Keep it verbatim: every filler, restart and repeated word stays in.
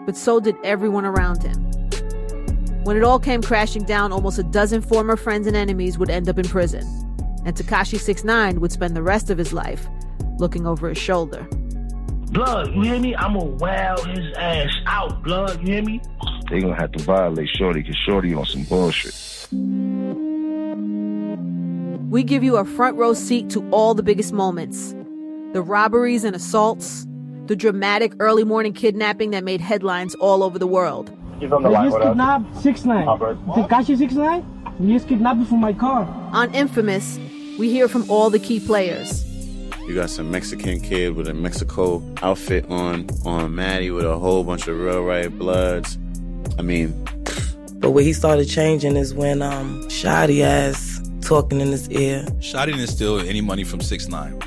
but so did everyone around him. When it all came crashing down, almost a dozen former friends and enemies would end up in prison, and Tekashi six nine would spend the rest of his life looking over his shoulder. Blood, you hear me? I'm gonna wow his ass out, blood, you hear me? They gonna have to violate Shorty, because Shorty on some bullshit. We give you a front row seat to all the biggest moments. The robberies and assaults, the dramatic early morning kidnapping that made headlines all over the world. He's on the line. They just kidnapped six nine. Tekashi six nine? He just kidnapped me from my car. On Infamous, we hear from all the key players. You got some Mexican kid with a Mexico outfit on, on Maddie with a whole bunch of real right bloods. I mean... But where he started changing is when um, Shotty ass talking in his ear. Shotty didn't steal any money from six nine.